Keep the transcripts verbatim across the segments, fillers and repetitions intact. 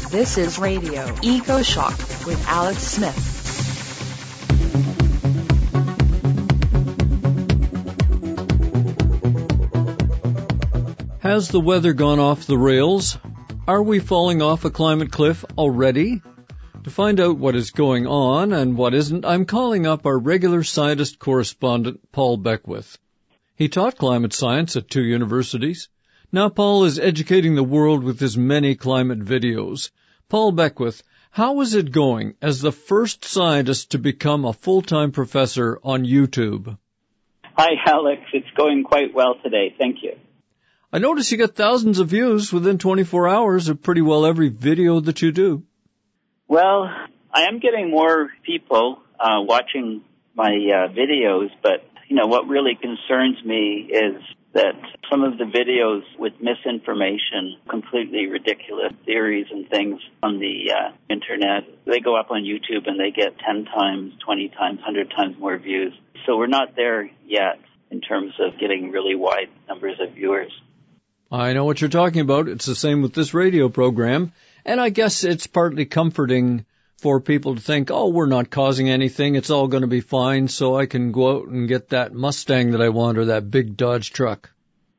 This is Radio Eco Shock with Alex Smith. Has the weather gone off the rails? Are we falling off a climate cliff already? To find out what is going on and what isn't, I'm calling up our regular scientist correspondent, Paul Beckwith. He taught climate science at two universities. Now Paul is educating the world with his many climate videos. Paul Beckwith, how is it going as the first scientist to become a full-time professor on YouTube? Hi, Alex. It's going quite well today. Thank you. I notice you get thousands of views within twenty-four hours of pretty well every video that you do. Well, I am getting more people uh, watching my uh, videos, but, you know, what really concerns me is that some of the videos with misinformation, completely ridiculous theories and things on the uh, internet, they go up on YouTube and they get ten times, twenty times, one hundred times more views. So we're not there yet in terms of getting really wide numbers of viewers. I know what you're talking about. It's the same with this radio program. And I guess it's partly comforting for people to think, oh, we're not causing anything. It's all going to be fine. So I can go out and get that Mustang that I want or that big Dodge truck.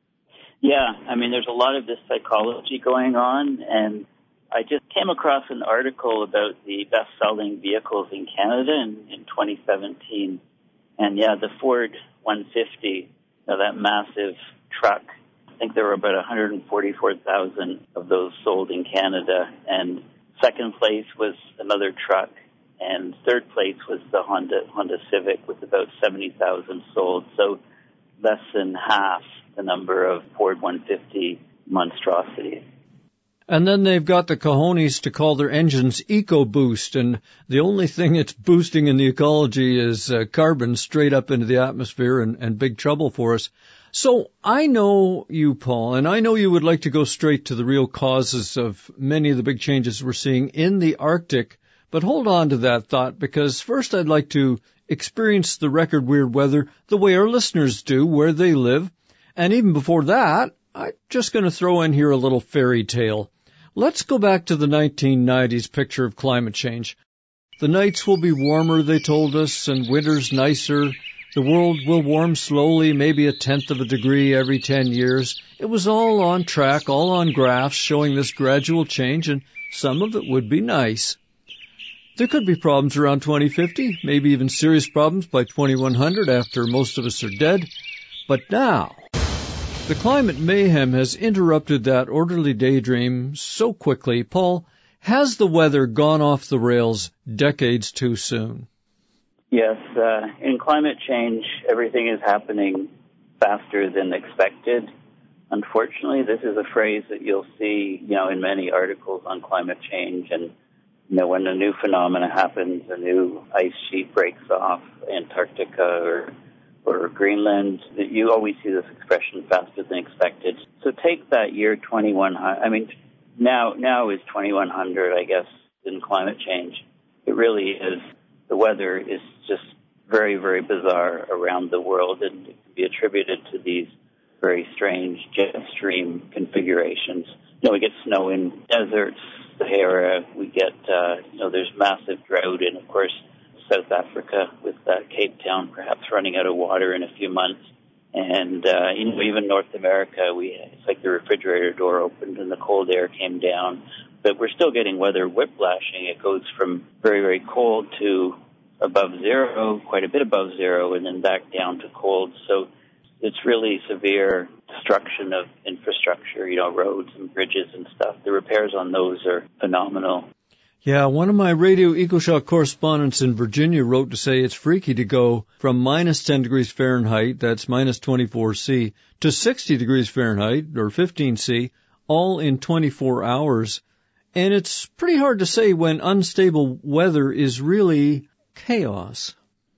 Yeah, I mean, there's a lot of this psychology going on. And I just came across an article about the best-selling vehicles in Canada in, in twenty seventeen. And yeah, the Ford one fifty, you know, that massive truck, I think there were about one hundred forty-four thousand of those sold in Canada, and second place was another truck, and third place was the Honda Honda Civic with about seventy thousand sold, so less than half the number of Ford one fifty monstrosities. And then they've got the cojones to call their engines EcoBoost, and the only thing it's boosting in the ecology is uh, carbon straight up into the atmosphere and, and big trouble for us. So I know you, Paul, and I know you would like to go straight to the real causes of many of the big changes we're seeing in the Arctic, but hold on to that thought, because first I'd like to experience the record weird weather the way our listeners do, where they live. And even before that, I'm just going to throw in here a little fairy tale. Let's go back to the nineteen nineties picture of climate change. The nights will be warmer, they told us, and winter's nicer. The world will warm slowly, maybe a tenth of a degree every ten years. It was all on track, all on graphs showing this gradual change, and some of it would be nice. There could be problems around twenty fifty, maybe even serious problems by twenty-one hundred after most of us are dead. But now, the climate mayhem has interrupted that orderly daydream so quickly. Paul, has the weather gone off the rails decades too soon? Yes, uh, in climate change, everything is happening faster than expected. Unfortunately, this is a phrase that you'll see, you know, in many articles on climate change. And, you know, when a new phenomena happens, a new ice sheet breaks off Antarctica or, or Greenland, that you always see this expression faster than expected. So take that year twenty-one hundred. I mean, now, now is twenty-one hundred, I guess, in climate change. It really is. The weather is just very, very bizarre around the world, and it can be attributed to these very strange jet stream configurations. You know, we get snow in deserts, Sahara. We get, uh, you know, there's massive drought in, of course, South Africa with uh, Cape Town perhaps running out of water in a few months. And, uh, you know, even North America, we it's like the refrigerator door opened and the cold air came down. But we're still getting weather whiplashing. It goes from very, very cold to above zero, quite a bit above zero, and then back down to cold. So it's really severe destruction of infrastructure, you know, roads and bridges and stuff. The repairs on those are phenomenal. Yeah, one of my Radio EcoShock correspondents in Virginia wrote to say it's freaky to go from minus ten degrees Fahrenheit, that's minus twenty-four C, to sixty degrees Fahrenheit, or fifteen C, all in twenty-four hours. And it's pretty hard to say when unstable weather is really chaos.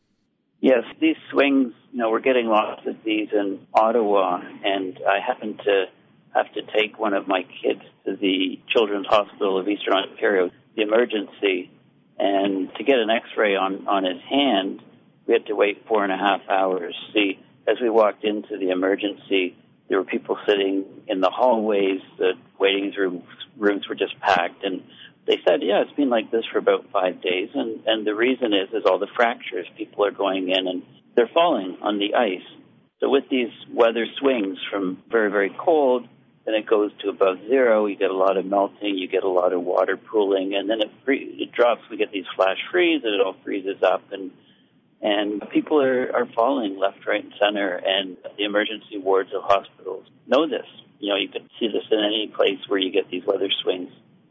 Yes, these swings, you know, we're getting lots of these in Ottawa, and I happen to have to take one of my kids to the Children's Hospital of Eastern Ontario, the emergency, and to get an x-ray on, on his hand, we had to wait four and a half hours. See, as we walked into the emergency, there were people sitting in the hallways. The waiting rooms, rooms were just packed. And they said, yeah, it's been like this for about five days. And, and the reason is, is all the fractures. People are going in and they're falling on the ice. So with these weather swings from very, very cold, then it goes to above zero, you get a lot of melting, you get a lot of water pooling, and then it, free, it drops. We get these flash freeze, and it all freezes up, and and people are, are falling left, right, and center, and the emergency wards of hospitals know this. You know, you can see this in any place where you get these weather swings.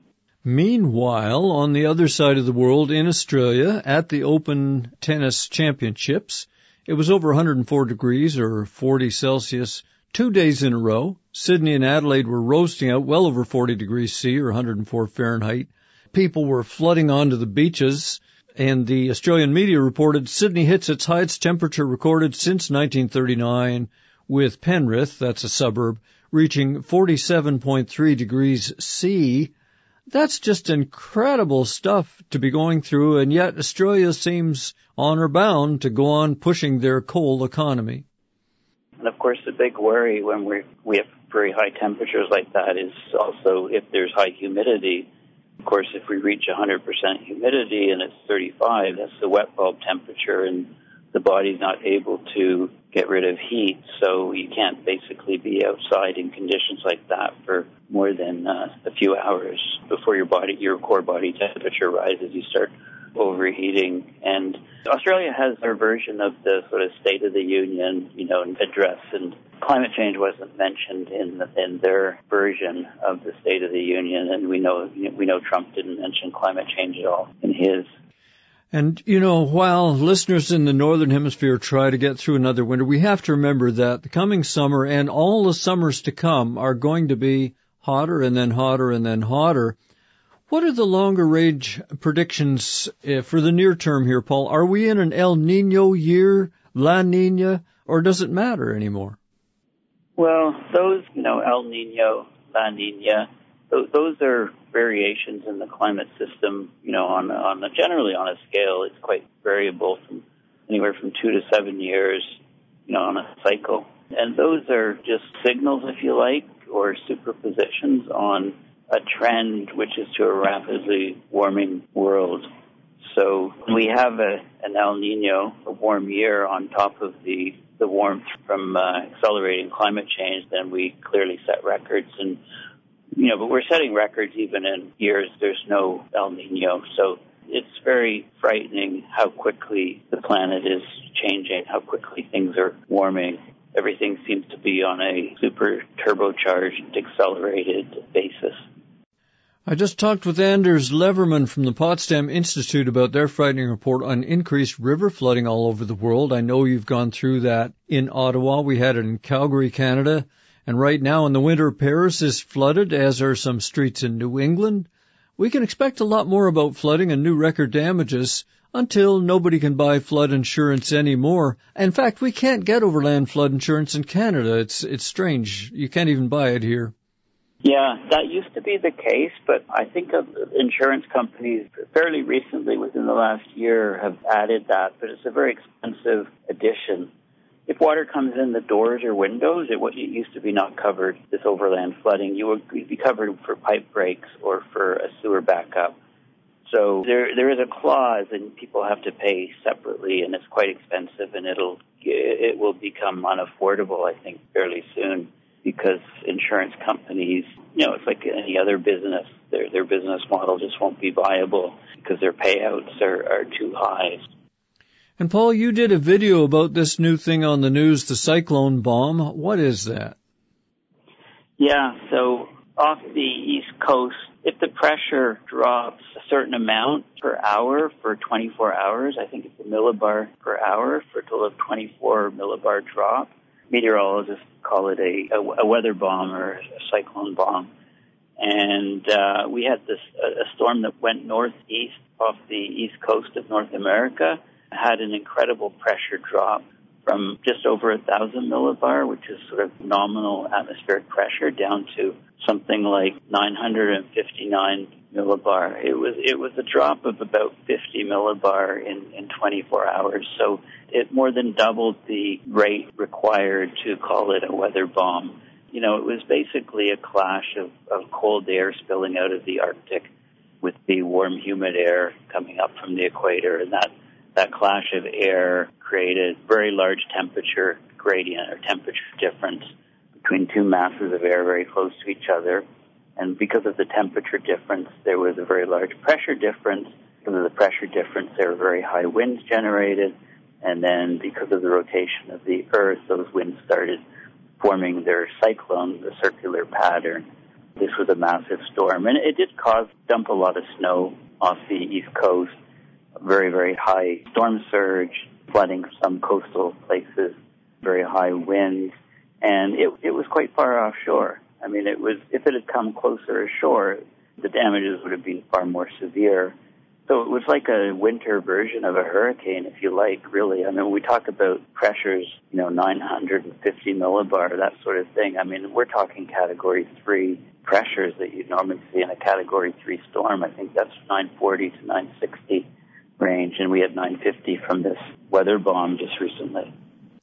Meanwhile, on the other side of the world, in Australia, at the Open Tennis Championships, it was over one hundred four degrees or forty Celsius two days in a row. Sydney and Adelaide were roasting out well over forty degrees C or one hundred four Fahrenheit. People were flooding onto the beaches, and the Australian media reported Sydney hits its highest temperature recorded since nineteen thirty-nine, with Penrith, that's a suburb, reaching forty-seven point three degrees C. That's just incredible stuff to be going through, and yet Australia seems honor bound to go on pushing their coal economy. And of course, the big worry when we we have very high temperatures like that is also if there's high humidity. Of course, if we reach one hundred percent humidity and it's thirty-five, that's the wet bulb temperature, and the body's not able to get rid of heat, so you can't basically be outside in conditions like that for more than uh, a few hours before your body, your core body temperature rises. You start overheating. And Australia has their version of the sort of State of the Union, you know, address, and climate change wasn't mentioned in the, in their version of the State of the Union, and we know we know Trump didn't mention climate change at all in his. And, you know, while listeners in the Northern Hemisphere try to get through another winter, we have to remember that the coming summer and all the summers to come are going to be hotter and then hotter and then hotter. What are the longer range predictions uh, for the near term here, Paul? Are we in an El Nino year, La Nina, or does it matter anymore? Well, those, you know, El Nino, La Nina, those are variations in the climate system, you know, on, on a, generally on a scale. It's quite variable from anywhere from two to seven years, you know, on a cycle. And those are just signals, if you like, or superpositions on a trend which is to a rapidly warming world. So we have a, an El Nino, a warm year, on top of the, the warmth from uh, accelerating climate change, then we clearly set records. And You know, but we're setting records even in years there's no El Nino. So it's very frightening how quickly the planet is changing, how quickly things are warming. Everything seems to be on a super turbocharged, accelerated basis. I just talked with Anders Leverman from the Potsdam Institute about their frightening report on increased river flooding all over the world. I know you've gone through that in Ottawa. We had it in Calgary, Canada. And right now in the winter, Paris is flooded, as are some streets in New England. We can expect a lot more about flooding and new record damages until nobody can buy flood insurance anymore. In fact, we can't get overland flood insurance in Canada. It's it's strange. You can't even buy it here. Yeah, that used to be the case, but I think insurance companies fairly recently, within the last year, have added that, but it's a very expensive addition. If water comes in the doors or windows, it, it used to be not covered, this overland flooding. You would be covered for pipe breaks or for a sewer backup. So there there is a clause, and people have to pay separately, and it's quite expensive, and it'll it will become unaffordable, I think, fairly soon, because insurance companies, you know, it's like any other business. Their their business model just won't be viable because their payouts are, are too high. And Paul, you did a video about this new thing on the news, the cyclone bomb. What is that? Yeah, so off the East Coast, if the pressure drops a certain amount per hour for twenty-four hours, I think it's a millibar per hour for a total of twenty-four millibar drop. Meteorologists call it a, a, a weather bomb or a cyclone bomb. And uh, we had this a, a storm that went northeast off the east coast of North America, had an incredible pressure drop from just over a thousand millibar, which is sort of nominal atmospheric pressure, down to something like nine hundred fifty-nine millibar. It was it was a drop of about fifty millibar in, in twenty-four hours. So it more than doubled the rate required to call it a weather bomb. You know, it was basically a clash of, of cold air spilling out of the Arctic with the warm, humid air coming up from the equator. And that, that clash of air created very large temperature gradient or temperature difference between two masses of air very close to each other. And because of the temperature difference, there was a very large pressure difference. Because of the pressure difference, there were very high winds generated. And then because of the rotation of the Earth, those winds started forming their cyclone, the circular pattern. This was a massive storm. And it did cause, dump a lot of snow off the East Coast, very, very high storm surge, flooding some coastal places, very high winds. And it, it was quite far offshore. I mean, it was, if it had come closer ashore, the damages would have been far more severe. So it was like a winter version of a hurricane, if you like, really. I mean, we talk about pressures, you know, nine hundred fifty millibar, that sort of thing. I mean, we're talking category three pressures that you'd normally see in a category three storm. I think that's nine forty to nine sixty range, and we had nine fifty from this weather bomb just recently.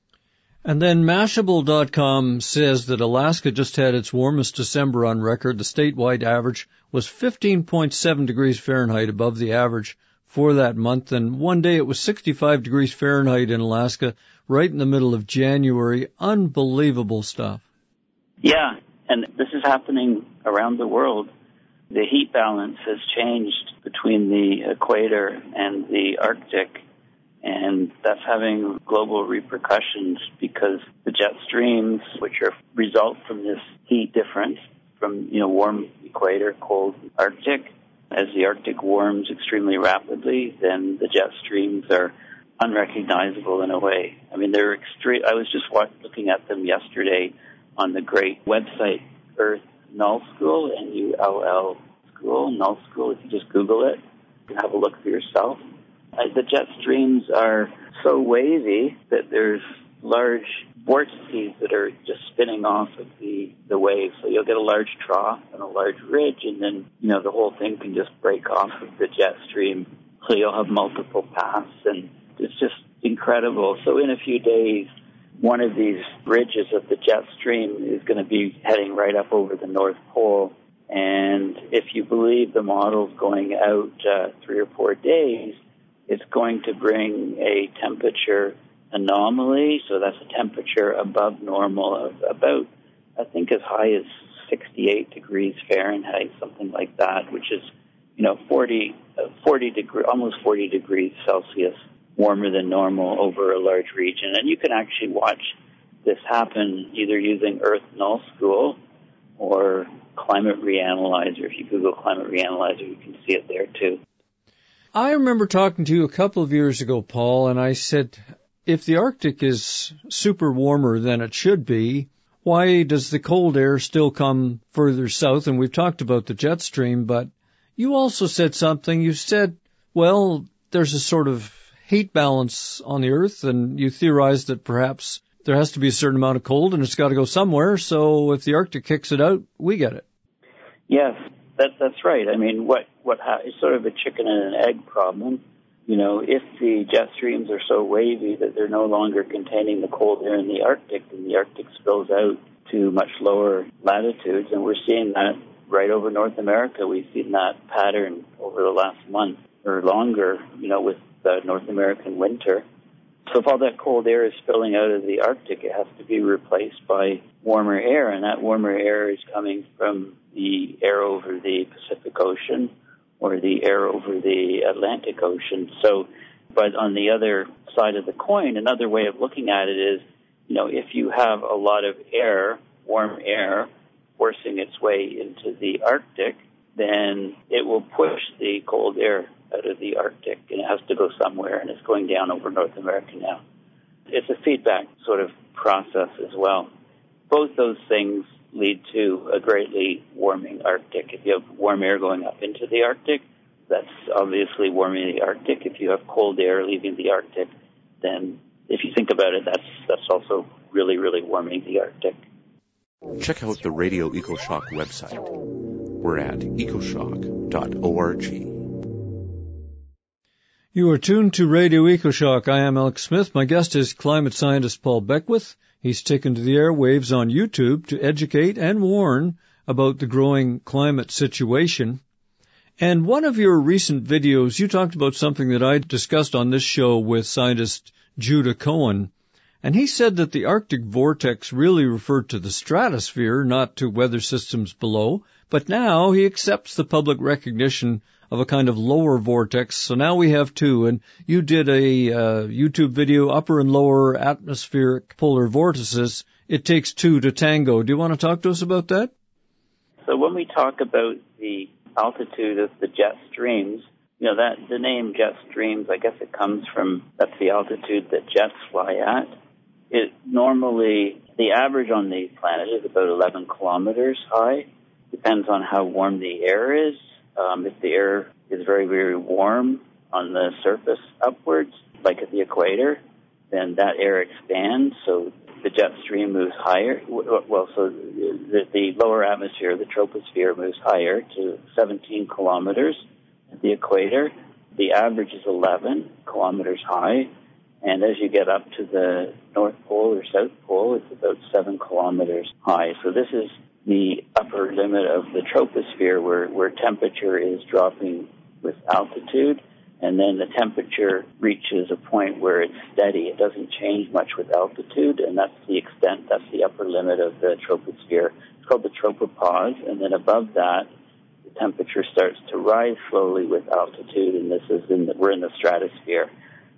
And then Mashable dot com says that Alaska just had its warmest December on record. The statewide average was fifteen point seven degrees Fahrenheit above the average for that month. And one day it was sixty-five degrees Fahrenheit in Alaska, right in the middle of January. Unbelievable stuff. Yeah, and this is happening around the world. The heat balance has changed between the equator and the Arctic. And that's having global repercussions because the jet streams, which are result from this heat difference from, you know, warm equator, cold Arctic, as the Arctic warms extremely rapidly, then the jet streams are unrecognizable in a way. I mean, they're extreme. I was just watch, looking at them yesterday on the great website Earth Null School, N U L L School, Null School. If you just Google it, you can have a look for yourself. Uh, the jet streams are so wavy that there's large vortices that are just spinning off of the, the wave. So you'll get a large trough and a large ridge, and then, you know, the whole thing can just break off of the jet stream. So you'll have multiple paths, and it's just incredible. So in a few days, one of these ridges of the jet stream is going to be heading right up over the North Pole. And if you believe the models going out uh, three or four days, it's going to bring a temperature anomaly, so that's a temperature above normal of about, I think, as high as sixty-eight degrees Fahrenheit, something like that, which is, you know, forty, forty degree, almost forty degrees Celsius warmer than normal over a large region. And you can actually watch this happen either using Earth Null School or Climate Reanalyzer. If you Google Climate Reanalyzer, you can see it there too. I remember talking to you a couple of years ago, Paul, and I said, if the Arctic is super warmer than it should be, why does the cold air still come further south? And we've talked about the jet stream, but you also said something. You said, well, there's a sort of heat balance on the Earth, and you theorized that perhaps there has to be a certain amount of cold, and it's got to go somewhere, so if the Arctic kicks it out, we get it. Yes, that, that's right. I mean, what, what ha- it's sort of a chicken and an egg problem. You know, if the jet streams are so wavy that they're no longer containing the cold air in the Arctic, then the Arctic spills out to much lower latitudes, and we're seeing that right over North America. We've seen that pattern over the last month or longer, you know, with the North American winter. So if all that cold air is spilling out of the Arctic, it has to be replaced by warmer air, and that warmer air is coming from the air over the Pacific Ocean or the air over the Atlantic Ocean. So, but on the other side of the coin, another way of looking at it is, you know, if you have a lot of air, warm air, forcing its way into the Arctic, then it will push the cold air out of the Arctic, and it has to go somewhere, and it's going down over North America now. It's a feedback sort of process as well. Both those things lead to a greatly warming Arctic. If you have warm air going up into the Arctic, that's obviously warming the Arctic. If you have cold air leaving the Arctic, then if you think about it, that's that's also really, really warming the Arctic. Check out the Radio EcoShock website. We're at ecoshock dot org. You are tuned to Radio EcoShock. I am Alex Smith. My guest is climate scientist Paul Beckwith. He's taken to the airwaves on YouTube to educate and warn about the growing climate situation. And one of your recent videos, you talked about something that I discussed on this show with scientist Judah Cohen. And he said that the Arctic vortex really referred to the stratosphere, not to weather systems below. But now he accepts the public recognition of a kind of lower vortex. So now we have two. And you did a uh, YouTube video, Upper and Lower Atmospheric Polar Vortices. It takes two to tango. Do you want to talk to us about that? So when we talk about the altitude of the jet streams, you know, that the name jet streams, I guess it comes from, that's the altitude that jets fly at. It normally, the average on the planet is about eleven kilometers high. Depends on how warm the air is. Um, if the air is very, very warm on the surface upwards, like at the equator, then that air expands, so the jet stream moves higher. Well, so the, the lower atmosphere, the troposphere, moves higher to seventeen kilometers at the equator. The average is eleven kilometers high. And as you get up to the North Pole or South Pole, it's about seven kilometers high. So this is the upper limit of the troposphere where, where temperature is dropping with altitude. And then the temperature reaches a point where it's steady. It doesn't change much with altitude, and that's the extent, that's the upper limit of the troposphere. It's called the tropopause, and then above that, the temperature starts to rise slowly with altitude, and this is in the, we're in the stratosphere.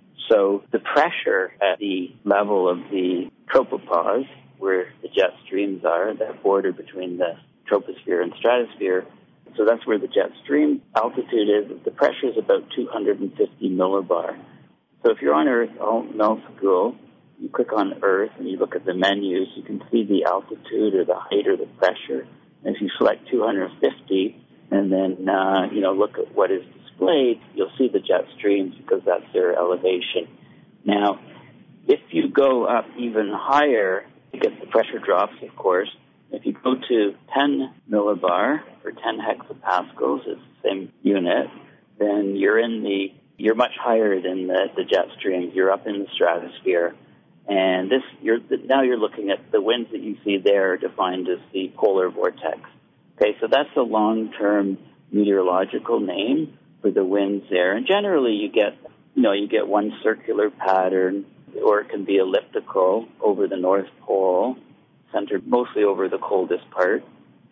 So the pressure at the level of the tropopause, where the jet streams are, that border between the troposphere and stratosphere, so that's where the jet stream altitude is. The pressure is about two hundred fifty millibar. So if you're on Earth Mel School, you click on Earth and you look at the menus, you can see the altitude or the height or the pressure. And if you select two hundred fifty and then, uh, you know, look at what is displayed, you'll see the jet streams because that's their elevation. Now, if you go up even higher, because the pressure drops, of course, if you go to ten millibar or ten hectopascals, it's the same unit, then you're in the, you're much higher than the, the jet stream. You're up in the stratosphere. And this, you're, now you're looking at the winds that you see there are defined as the polar vortex. Okay, so that's a long-term meteorological name for the winds there. And generally you get, you know, you get one circular pattern, or it can be elliptical over the North Pole, centered mostly over the coldest part.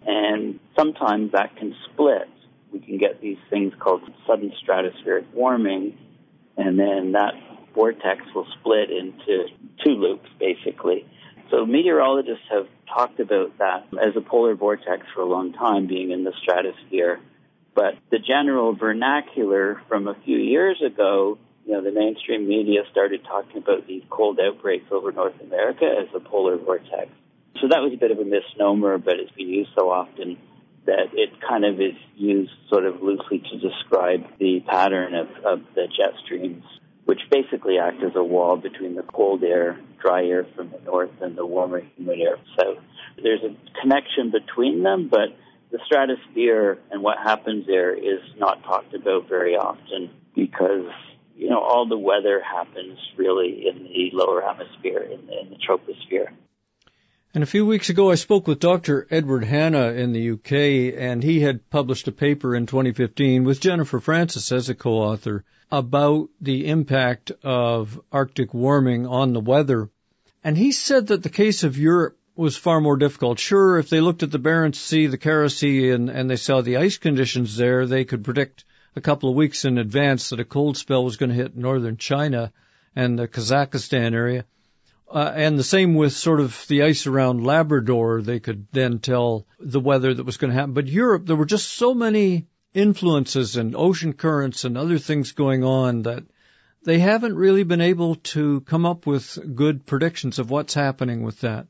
And sometimes that can split. We can get these things called sudden stratospheric warming, and then that vortex will split into two loops, basically. So meteorologists have talked about that as a polar vortex for a long time, being in the stratosphere. But the general vernacular from a few years ago, you know, the mainstream media started talking about these cold outbreaks over North America as a polar vortex. So that was a bit of a misnomer, but it's been used so often that it kind of is used sort of loosely to describe the pattern of, of the jet streams, which basically act as a wall between the cold air, dry air from the north, and the warmer, humid air. So there's a connection between them, but the stratosphere and what happens there is not talked about very often because, you know, all the weather happens really in the lower atmosphere, in the, in the troposphere. And a few weeks ago, I spoke with Doctor Edward Hanna in the U K, and he had published a paper in twenty fifteen with Jennifer Francis as a co-author about the impact of Arctic warming on the weather. And he said that the case of Europe was far more difficult. Sure, if they looked at the Barents Sea, the Kara Sea, and, and they saw the ice conditions there, they could predict a couple of weeks in advance that a cold spell was going to hit northern China and the Kazakhstan area. Uh, and the same with sort of the ice around Labrador. They could then tell the weather that was going to happen. But Europe, there were just so many influences and ocean currents and other things going on that they haven't really been able to come up with good predictions of what's happening with that.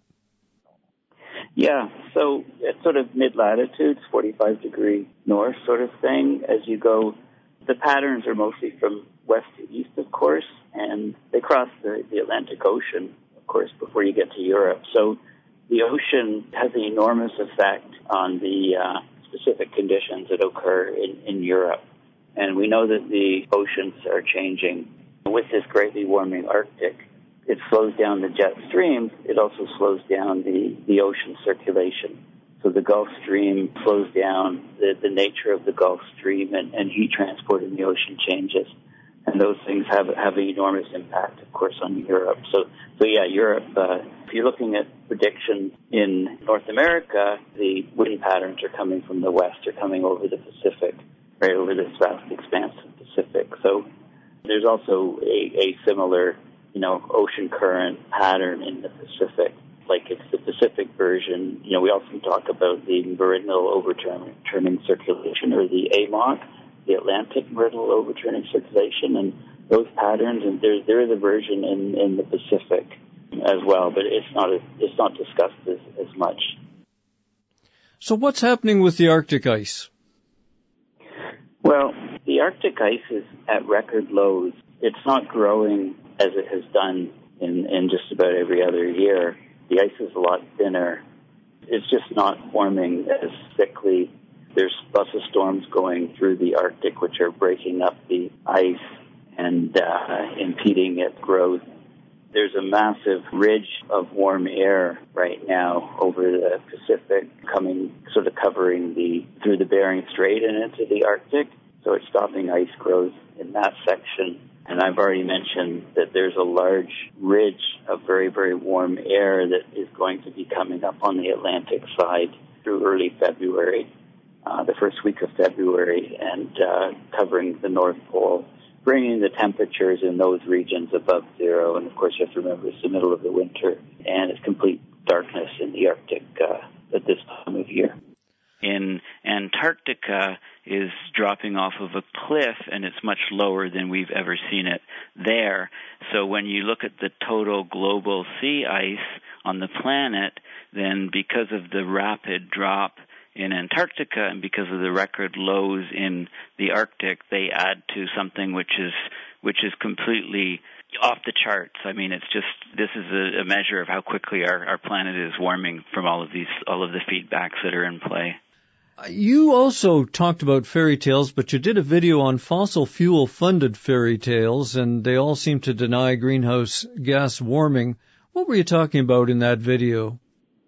Yeah, so it's sort of mid-latitude, forty-five degree north sort of thing. As you go, the patterns are mostly from west to east, of course, and they cross the, the Atlantic Ocean, of course, before you get to Europe. So the ocean has an enormous effect on the uh, specific conditions that occur in, in Europe. And we know that the oceans are changing with this greatly warming Arctic, it slows down the jet streams, it also slows down the, the ocean circulation. So the Gulf Stream slows down, the, the nature of the Gulf Stream and, and heat transport in the ocean changes. And those things have have an enormous impact, of course, on Europe. So, so yeah, Europe, uh, if you're looking at predictions in North America, the wind patterns are coming from the west, are coming over the Pacific, right over this vast expanse of the Pacific. So there's also a, a similar, you know, ocean current pattern in the Pacific. Like it's the Pacific version. You know, we often talk about the meridional overturning circulation, or the A M O C, the Atlantic meridional overturning circulation, and those patterns. And there there is a version in, in the Pacific as well, but it's not a, it's not discussed as, as much. So what's happening with the Arctic ice? Well, the Arctic ice is at record lows. It's not growing as it has done in, in just about every other year. The ice is a lot thinner. It's just not forming as thickly. There's lots of storms going through the Arctic, which are breaking up the ice and uh, impeding its growth. There's a massive ridge of warm air right now over the Pacific, coming, sort of covering the through the Bering Strait and into the Arctic. So it's stopping ice growth in that section. And I've already mentioned that there's a large ridge of very, very warm air that is going to be coming up on the Atlantic side through early February, uh, the first week of February, and uh, covering the North Pole, bringing the temperatures in those regions above zero. And, of course, you have to remember it's the middle of the winter, and it's complete darkness in the Arctic uh, at this time of year. In Antarctica is dropping off of a cliff, and it's much lower than we've ever seen it there. So when you look at the total global sea ice on the planet, then because of the rapid drop in Antarctica and because of the record lows in the Arctic, they add to something which is which is completely off the charts. I mean, it's just, this is a, a measure of how quickly our, our planet is warming from all of these, all of the feedbacks that are in play. You also talked about fairy tales, but you did a video on fossil fuel-funded fairy tales, and they all seem to deny greenhouse gas warming. What were you talking about in that video?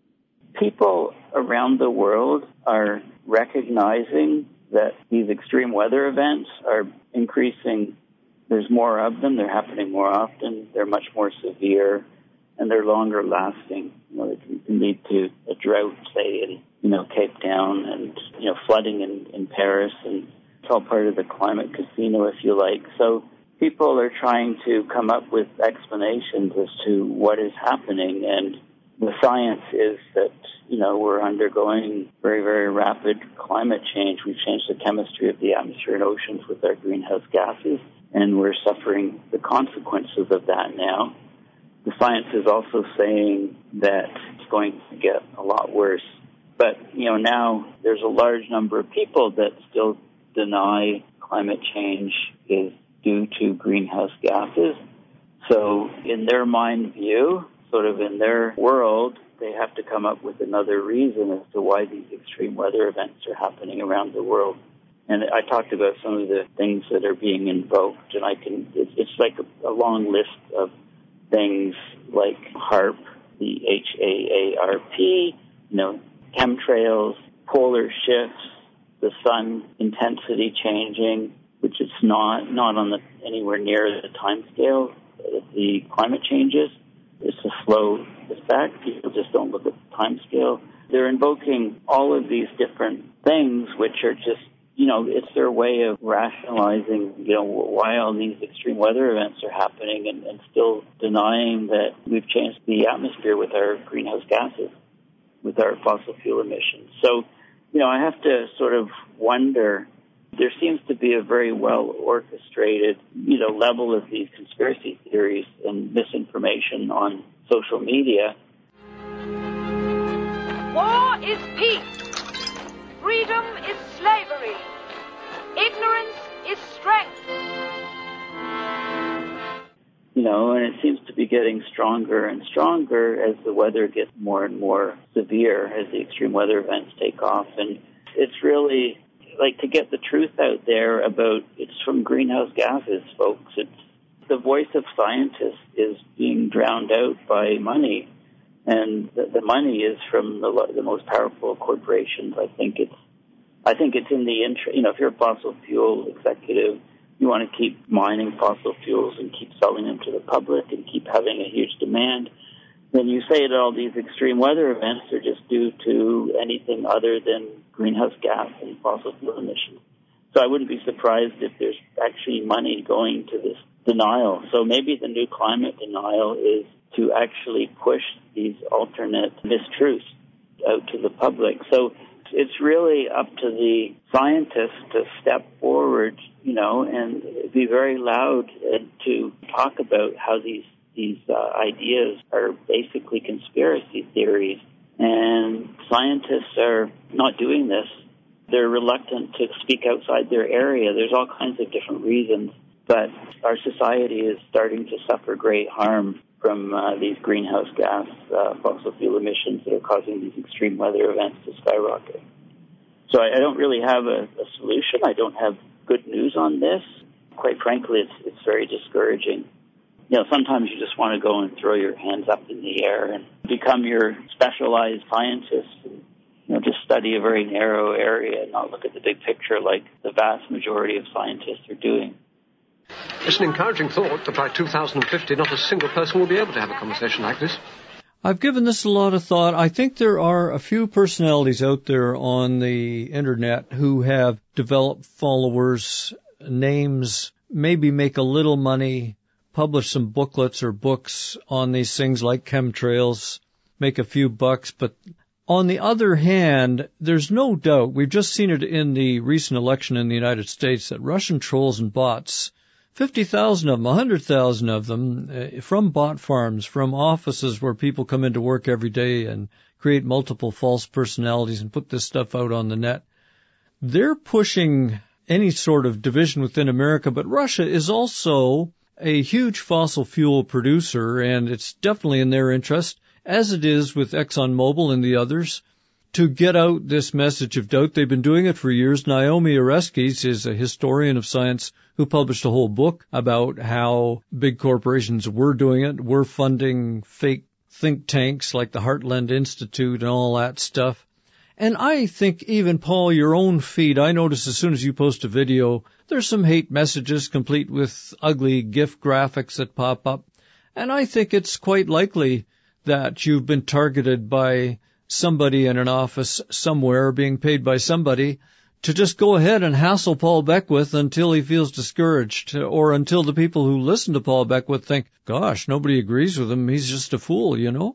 People around the world are recognizing that these extreme weather events are increasing. There's more of them. They're happening more often. They're much more severe, and they're longer lasting. You know, they can lead to a drought, say, in you know, Cape Town, and, you know, flooding in, in Paris, and it's all part of the climate casino, if you like. So people are trying to come up with explanations as to what is happening, and the science is that, you know, we're undergoing very, very rapid climate change. We've changed the chemistry of the atmosphere and oceans with our greenhouse gases, and we're suffering the consequences of that now. The science is also saying that it's going to get a lot worse. But, you know, now there's a large number of people that still deny climate change is due to greenhouse gases. So in their mind view, sort of in their world, they have to come up with another reason as to why these extreme weather events are happening around the world. And I talked about some of the things that are being invoked, and I can, it's, it's like a, a long list of things like HAARP, the H A A R P, you know, chemtrails, polar shifts, the sun intensity changing, which is not not on the anywhere near the time scale of the climate changes. It's a slow effect. People just don't look at the time scale. They're invoking all of these different things, which are just, you know, it's their way of rationalizing, you know, why all these extreme weather events are happening, and, and still denying that we've changed the atmosphere with our greenhouse gases, with our fossil fuel emissions. So, you know, I have to sort of wonder, there seems to be a very well orchestrated, you know, level of these conspiracy theories and misinformation on social media. War is peace. Freedom is slavery. Ignorance is strength. You know, and it seems to be getting stronger and stronger as the weather gets more and more severe, as the extreme weather events take off. And it's really, like, to get the truth out there about, it's from greenhouse gases, folks. It's the voice of scientists is being drowned out by money. And the, the money is from the, the most powerful corporations. I think it's, I think it's in the interest, you know, if you're a fossil fuel executive, you want to keep mining fossil fuels and keep selling them to the public and keep having a huge demand. Then you say that all these extreme weather events are just due to anything other than greenhouse gas and fossil fuel emissions. So I wouldn't be surprised if there's actually money going to this denial. So maybe the new climate denial is to actually push these alternate mistruths out to the public. So it's really up to the scientists to step forward, you know, and be very loud to talk about how these these uh, ideas are basically conspiracy theories. And scientists are not doing this. They're reluctant to speak outside their area. There's all kinds of different reasons, but our society is starting to suffer great harm from uh, these greenhouse gas uh, fossil fuel emissions that are causing these extreme weather events to skyrocket. So I, I don't really have a, a solution. I don't have good news on this. Quite frankly, it's it's very discouraging. You know, sometimes you just want to go and throw your hands up in the air and become your specialized scientist and, you know, just study a very narrow area and not look at the big picture like the vast majority of scientists are doing. It's an encouraging thought that by two thousand fifty, not a single person will be able to have a conversation like this. I've given this a lot of thought. I think there are a few personalities out there on the internet who have developed followers, names, maybe make a little money, publish some booklets or books on these things like chemtrails, make a few bucks. But on the other hand, there's no doubt, we've just seen it in the recent election in the United States, that Russian trolls and bots, fifty thousand of them, one hundred thousand of them, uh, from bot farms, from offices where people come into work every day and create multiple false personalities and put this stuff out on the net. They're pushing any sort of division within America, but Russia is also a huge fossil fuel producer, and it's definitely in their interest, as it is with ExxonMobil and the others, to get out this message of doubt. They've been doing it for years. Naomi Oreskes is a historian of science who published a whole book about how big corporations were doing it, were funding fake think tanks like the Heartland Institute and all that stuff. And I think even, Paul, your own feed, I notice as soon as you post a video, there's some hate messages complete with ugly GIF graphics that pop up. And I think it's quite likely that you've been targeted by somebody in an office somewhere, being paid by somebody, to just go ahead and hassle Paul Beckwith until he feels discouraged, or until the people who listen to Paul Beckwith think, gosh, nobody agrees with him, he's just a fool, you know?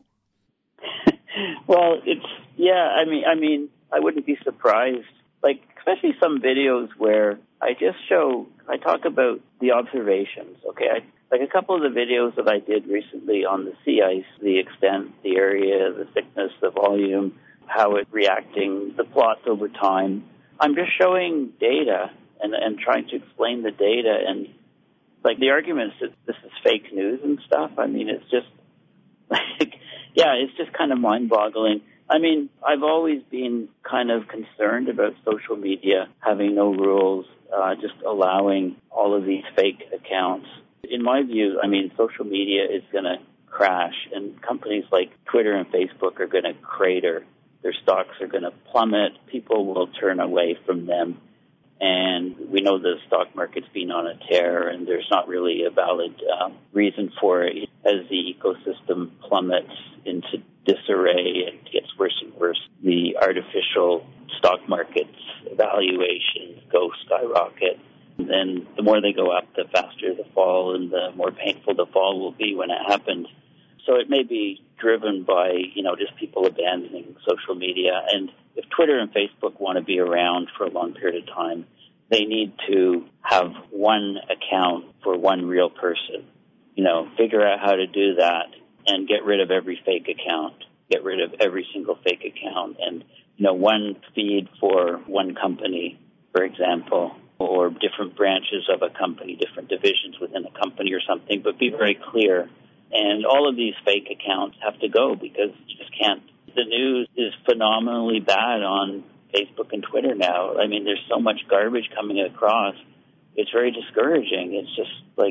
Well, it's, yeah, I mean, I mean, I wouldn't be surprised, like, especially some videos where I just show, I talk about the observations, okay? I, like a couple of the videos that I did recently on the sea ice, the extent, the area, the thickness, the volume, how it's reacting, the plots over time. I'm just showing data and, and trying to explain the data. And, like, the arguments that this is fake news and stuff, I mean, it's just, like, yeah, it's just kind of mind-boggling. I mean, I've always been kind of concerned about social media having no rules, uh, just allowing all of these fake accounts. In my view, I mean, social media is going to crash, and companies like Twitter and Facebook are going to crater. Their stocks are going to plummet. People will turn away from them. And we know the stock market's been on a tear, and there's not really a valid uh, reason for it. As the ecosystem plummets into disarray and gets worse and worse, the artificial stock market's valuations go skyrocket. And then the more they go up, the faster the fall, and the more painful the fall will be when it happens. So it may be driven by, you know, just people abandoning social media. And if Twitter and Facebook want to be around for a long period of time, they need to have one account for one real person. You know, figure out how to do that and get rid of every fake account, get rid of every single fake account, and, you know, one feed for one company, for example, or different branches of a company, different divisions within a company or something, but be very clear. And all of these fake accounts have to go because you just can't. The news is phenomenally bad on Facebook and Twitter now. I mean, there's so much garbage coming across. It's very discouraging. It's just like,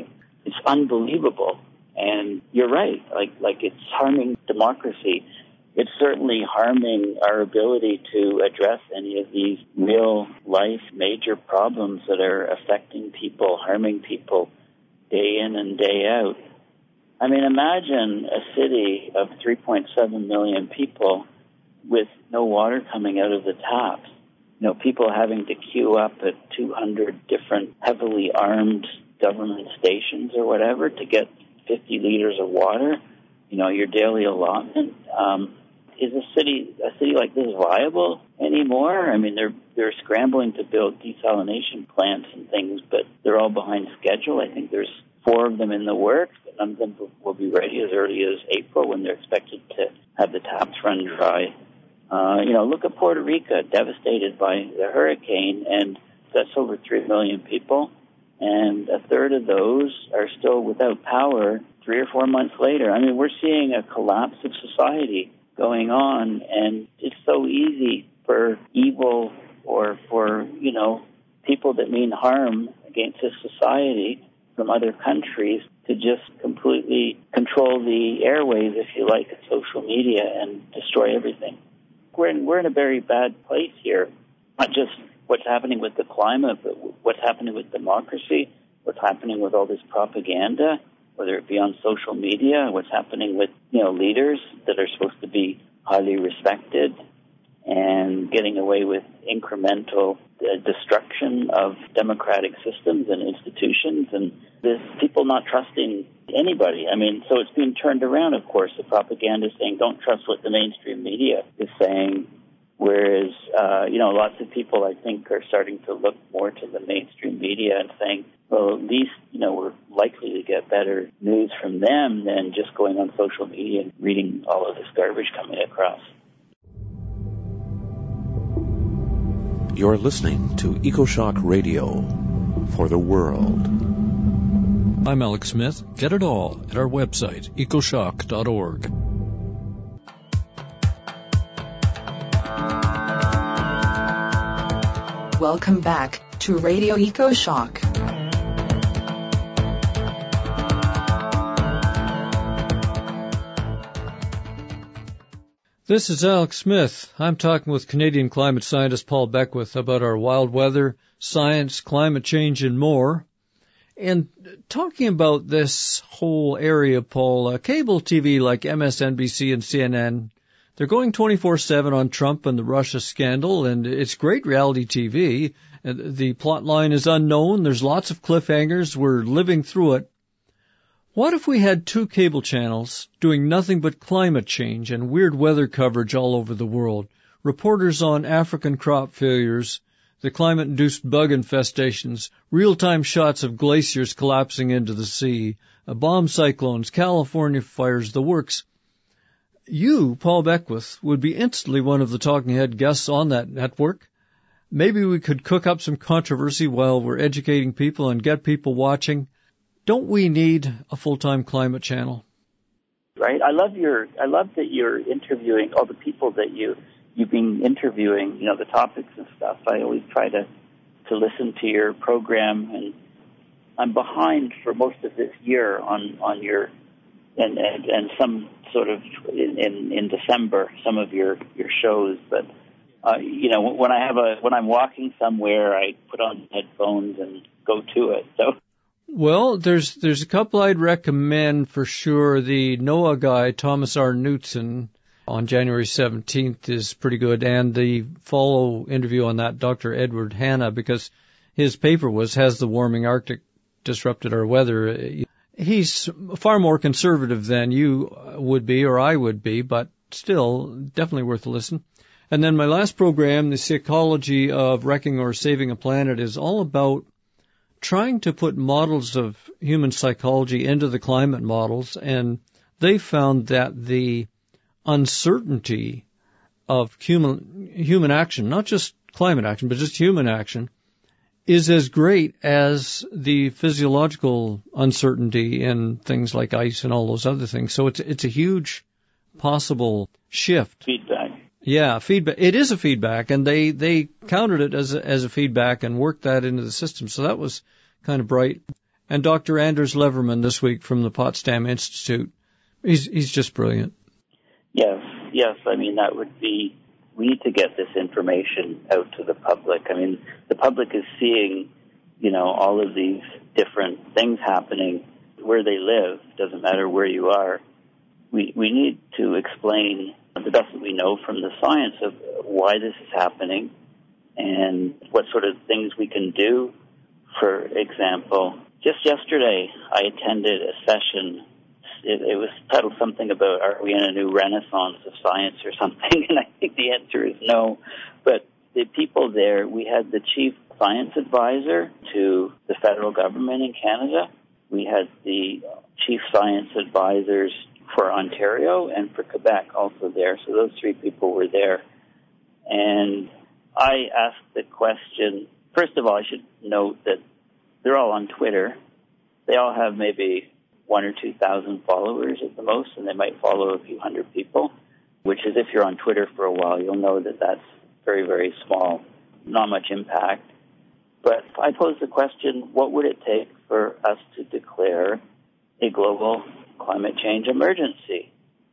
it's unbelievable. And you're right, like like it's harming democracy. It's certainly harming our ability to address any of these real-life major problems that are affecting people, harming people day in and day out. I mean, imagine a city of three point seven million people with no water coming out of the taps. You know, people having to queue up at two hundred different heavily armed government stations or whatever to get fifty liters of water, you know, your daily allotment. Um, is a city a city like this viable anymore? I mean, they're they're scrambling to build desalination plants and things, but they're all behind schedule. I think there's four of them in the works, but none of them will be ready as early as April when they're expected to have the taps run dry. Uh, you know, look at Puerto Rico, devastated by the hurricane, and that's over three million people, and a third of those are still without power three or four months later. I mean, we're seeing a collapse of society going on, and it's so easy for evil or for, you know, people that mean harm against this society from other countries to just completely control the airwaves, if you like, of social media and destroy everything. We're in, we're in a very bad place here, not just what's happening with the climate, but what's happening with democracy, what's happening with all this propaganda, whether it be on social media, what's happening with, you know, leaders that are supposed to be highly respected and getting away with incremental uh, destruction of democratic systems and institutions, and there's people not trusting anybody. I mean, so it's being turned around, of course. The propaganda is saying, don't trust what the mainstream media is saying, whereas, uh, you know, lots of people, I think, are starting to look more to the mainstream media and saying, well, at least, you know, we're likely to get better news from them than just going on social media and reading all of this garbage coming across. You're listening to EcoShock Radio for the world. I'm Alex Smith. Get it all at our website, ecoshock dot org. Welcome back to Radio EcoShock. This is Alex Smith. I'm talking with Canadian climate scientist Paul Beckwith about our wild weather, science, climate change, and more. And talking about this whole area, Paul, uh, cable T V like M S N B C and C N N, they're going twenty-four seven on Trump and the Russia scandal, and it's great reality T V. The plot line is unknown. There's lots of cliffhangers. We're living through it. What if we had two cable channels doing nothing but climate change and weird weather coverage all over the world? Reporters on African crop failures, the climate-induced bug infestations, real-time shots of glaciers collapsing into the sea, bomb cyclones, California fires, the works. You, Paul Beckwith, would be instantly one of the talking head guests on that network. Maybe we could cook up some controversy while we're educating people and get people watching. Don't we need a full-time climate channel? Right. I love your. I love that you're interviewing all the people that you you've been interviewing. You know, the topics and stuff. I always try to to listen to your program, and I'm behind for most of this year on on your and and, and some sort of in, in in December some of your your shows, but. Uh, you know, when I have a when I'm walking somewhere, I put on headphones and go to it. So. Well, there's there's a couple I'd recommend for sure. The NOAA guy, Thomas R. Knutson, on January seventeenth is pretty good, and the follow interview on that, Doctor Edward Hanna, because his paper was, Has the Warming Arctic Disrupted Our Weather? He's far more conservative than you would be or I would be, but still definitely worth a listen. And then my last program, The Psychology of Wrecking or Saving a Planet, is all about trying to put models of human psychology into the climate models, and they found that the uncertainty of human human action, not just climate action, but just human action, is as great as the physiological uncertainty in things like ice and all those other things. So it's it's a huge possible shift. Feedback. Yeah, feedback. It is a feedback, and they, they counted it as a, as a feedback and worked that into the system. So that was kind of bright. and Doctor Anders Leverman this week from the Potsdam Institute. He's he's just brilliant. Yes, yes. I mean, that would be, we need to get this information out to the public. I mean, the public is seeing, you know, all of these different things happening where they live. Doesn't matter where you are. We we need to explain the best that we know from the science of why this is happening and what sort of things we can do. For example, just yesterday I attended a session. It, it was titled something about, are we in a new renaissance of science or something? And I think the answer is no. But the people there, we had the chief science advisor to the federal government in Canada. We had the chief science advisors for Ontario and for Quebec also there. So those three people were there. And I asked the question, first of all, I should note that they're all on Twitter. They all have maybe one or two thousand followers at the most, and they might follow a few hundred people, which is, if you're on Twitter for a while, you'll know that that's very, very small, not much impact. But I posed the question, what would it take for us to declare a global climate change emergency?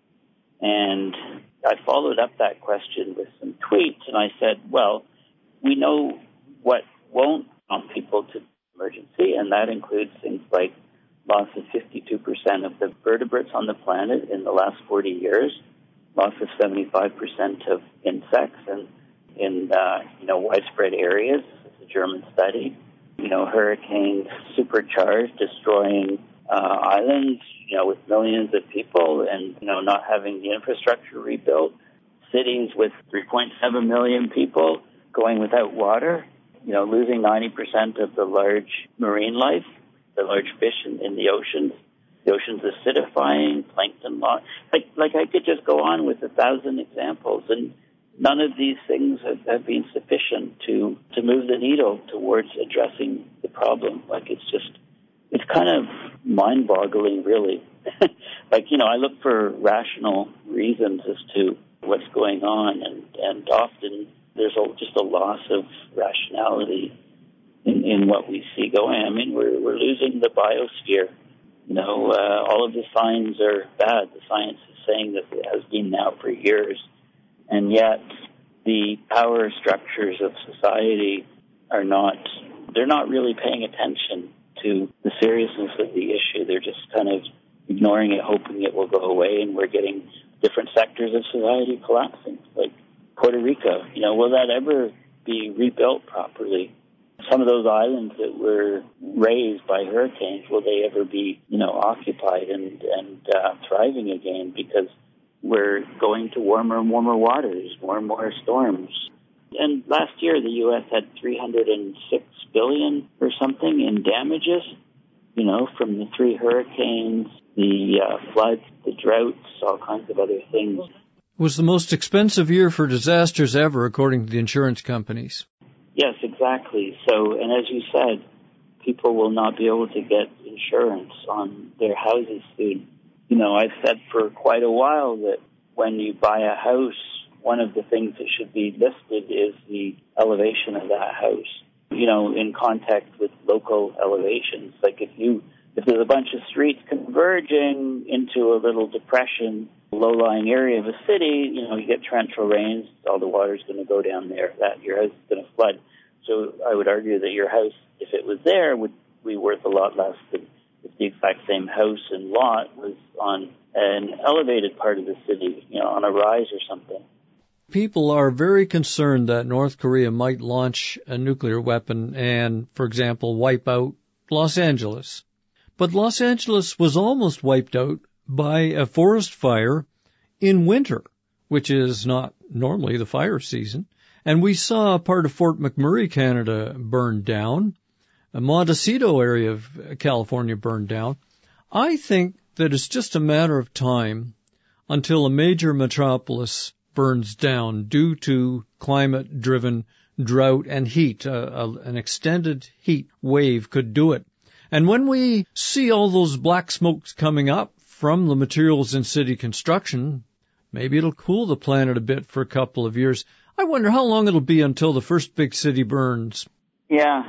And I followed up that question with some tweets, and I said, well, we know what won't prompt people to emergency, and that includes things like loss of fifty-two percent of the vertebrates on the planet in the last forty years, loss of seventy-five percent of insects and in uh, you know widespread areas. It's a German study. You know, hurricanes supercharged, destroying uh, islands, you know, with millions of people, and you know, not having the infrastructure rebuilt. Cities with three point seven million people going without water. You know, losing ninety percent of the large marine life, the large fish in, in the oceans. The oceans acidifying, plankton loss. Like, like I could just go on with a thousand examples, and none of these things have, have been sufficient to, to move the needle towards addressing the problem. Like, it's just, it's kind of mind-boggling, really. Like, you know, I look for rational reasons as to what's going on, and, and often there's a, just a loss of rationality in, in what we see going. I mean, we're, we're losing the biosphere. You know, uh, all of the signs are bad. The science is saying that it has been now for years. And yet the power structures of society are not, they're not really paying attention to the seriousness of the issue. They're just kind of ignoring it, hoping it will go away, and we're getting different sectors of society collapsing, like Puerto Rico. You know, will that ever be rebuilt properly? Some of those islands that were raised by hurricanes, will they ever be, you know, occupied and, and uh, thriving again? Because we're going to warmer and warmer waters, more and more storms. And last year, the U S had three hundred six billion dollars or something in damages, you know, from the three hurricanes, the uh, floods, the droughts, all kinds of other things. It was the most expensive year for disasters ever, according to the insurance companies. Yes, exactly. So, and as you said, people will not be able to get insurance on their houses soon. You know, I've said for quite a while that when you buy a house, one of the things that should be listed is the elevation of that house, you know, in contact with local elevations. Like if you, if there's a bunch of streets converging into a little depression, low-lying area of a city, you know, you get torrential rains, all the water's going to go down there, that your house is going to flood. So I would argue that your house, if it was there, would be worth a lot less than if the exact same house and lot was on an elevated part of the city, you know, on a rise or something. People are very concerned that North Korea might launch a nuclear weapon and, for example, wipe out Los Angeles. But Los Angeles was almost wiped out by a forest fire in winter, which is not normally the fire season. And we saw a part of Fort McMurray, Canada, burned down. A Montecito area of California burned down. I think that it's just a matter of time until a major metropolis burns down due to climate-driven drought and heat. Uh, uh, an extended heat wave could do it. And when we see all those black smokes coming up from the materials in city construction, maybe it'll cool the planet a bit for a couple of years. I wonder how long it'll be until the first big city burns. Yeah,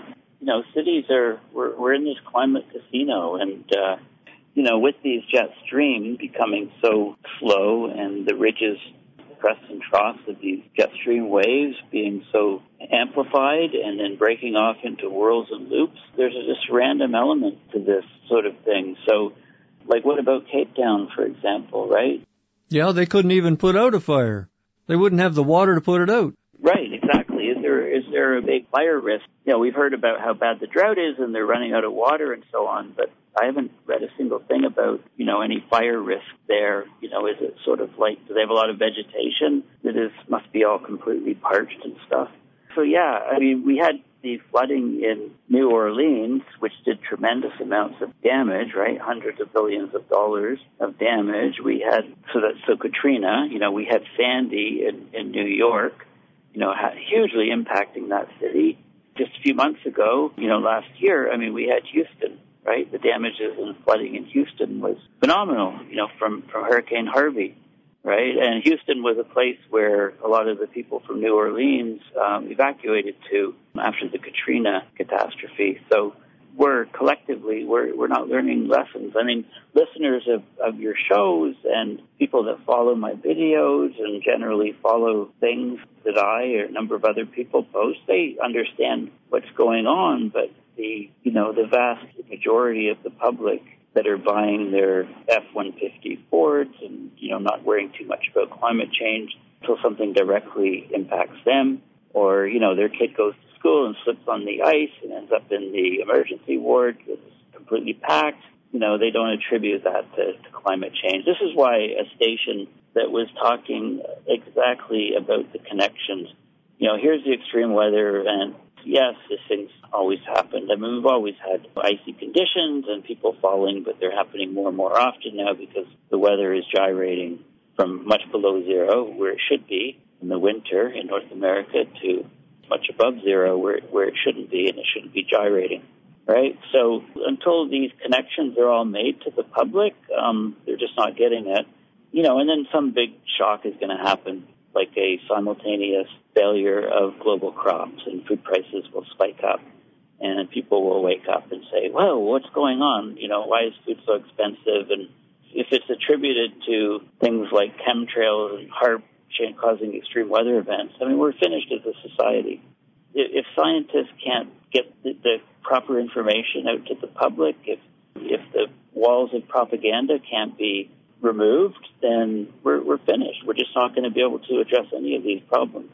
you know, cities are, we're, we're in this climate casino, and, uh, you know, with these jet streams becoming so slow and the ridges, crests and troughs of these jet stream waves being so amplified and then breaking off into whirls and loops, there's a just random element to this sort of thing. So, like, what about Cape Town, for example, right? Yeah, they couldn't even put out a fire. They wouldn't have the water to put it out. Right, exactly. Is there is there a big fire risk? You know, we've heard about how bad the drought is and they're running out of water and so on, but I haven't read a single thing about, you know, any fire risk there. You know, is it sort of like, do they have a lot of vegetation that is, must be all completely parched and stuff? So, yeah, I mean, we had the flooding in New Orleans, which did tremendous amounts of damage, right? Hundreds of billions of dollars of damage. We had, so that, so Katrina, you know, we had Sandy in, in New York, you know, hugely impacting that city. Just a few months ago, you know, last year, I mean, we had Houston, right? The damages and flooding in Houston was phenomenal, you know, from, from Hurricane Harvey, right? And Houston was a place where a lot of the people from New Orleans um, evacuated to after the Katrina catastrophe. So we're collectively, we're, we're not learning lessons. I mean, listeners of, of your shows and people that follow my videos and generally follow things that I or a number of other people post, they understand what's going on, but the, you know, the vast majority of the public that are buying their F one fifty Fords and, you know, not worrying too much about climate change until something directly impacts them, or, you know, their kid goes to school and slips on the ice and ends up in the emergency ward that's completely packed. You know, they don't attribute that to, to climate change. This is why a station that was talking exactly about the connections, you know, here's the extreme weather, and yes, these things always happened. I mean, we've always had icy conditions and people falling, but they're happening more and more often now because the weather is gyrating from much below zero, where it should be in the winter in North America, to much above zero, where, where it shouldn't be, and it shouldn't be gyrating, right? So until these connections are all made to the public, um, they're just not getting it. You know, and then some big shock is going to happen, like a simultaneous failure of global crops, and food prices will spike up, and people will wake up and say, whoa, what's going on? You know, why is food so expensive? And if it's attributed to things like chemtrails and HAARP causing extreme weather events, I mean, we're finished as a society. If scientists can't get the, the proper information out to the public, if if the walls of propaganda can't be removed, then we're, we're finished. We're just not going to be able to address any of these problems.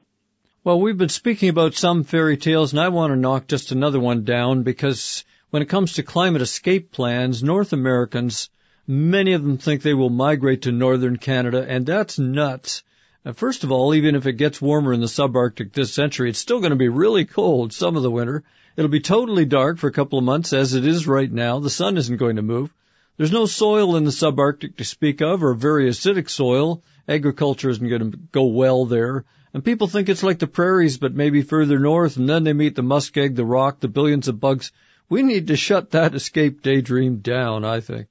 Well, we've been speaking about some fairy tales, and I want to knock just another one down, because when it comes to climate escape plans, North Americans, many of them think they will migrate to northern Canada, and that's nuts. Now, first of all, even if it gets warmer in the subarctic this century, it's still going to be really cold some of the winter. It'll be totally dark for a couple of months, as it is right now. The sun isn't going to move. There's no soil in the subarctic to speak of, or very acidic soil. Agriculture isn't going to go well there. And people think it's like the prairies, but maybe further north, and then they meet the muskeg, the rock, the billions of bugs. We need to shut that escape daydream down, I think.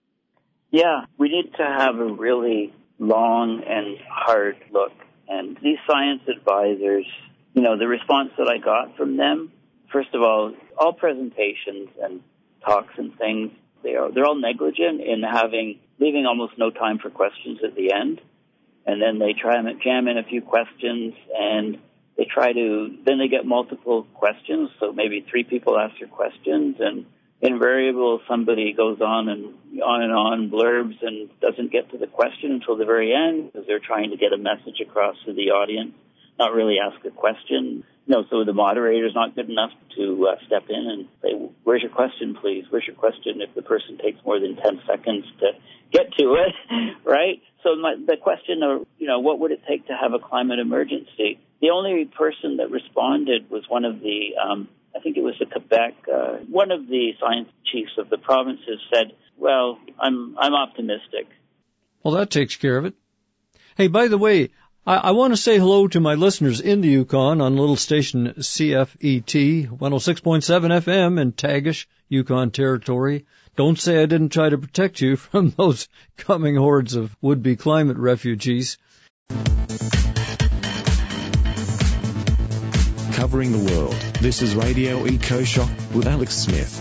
Yeah, we need to have a really long and hard look. And these science advisors, you know, the response that I got from them, first of all, all presentations and talks and things, they are, they're all negligent in having, leaving almost no time for questions at the end. And then they try and jam in a few questions, and they try to, then they get multiple questions, so maybe three people ask their questions, and invariably somebody goes on and on and on, blurbs, and doesn't get to the question until the very end, because they're trying to get a message across to the audience, not really ask a question. No, so the moderator's not good enough to uh, step in and say, where's your question, please? Where's your question? If the person takes more than ten seconds to get to it, right? So my, the question of, you know, what would it take to have a climate emergency? The only person that responded was one of the, um, I think it was the Quebec, uh, one of the science chiefs of the provinces said, well, I'm, I'm optimistic. Well, that takes care of it. Hey, by the way, I, I want to say hello to my listeners in the Yukon on little station C F E T, one oh six point seven F M in Tagish, Yukon Territory. Don't say I didn't try to protect you from those coming hordes of would-be climate refugees. covering the world. This is Radio EcoShock with Alex Smith.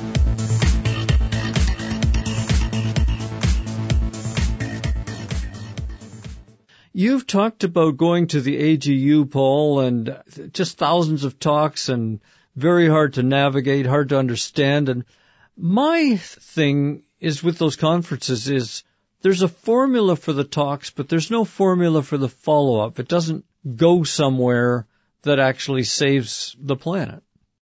You've talked about going to the A G U, Paul, and just thousands of talks and very hard to navigate, hard to understand. And my thing is with those conferences is there's a formula for the talks, but there's no formula for the follow-up. It doesn't go somewhere that actually saves the planet.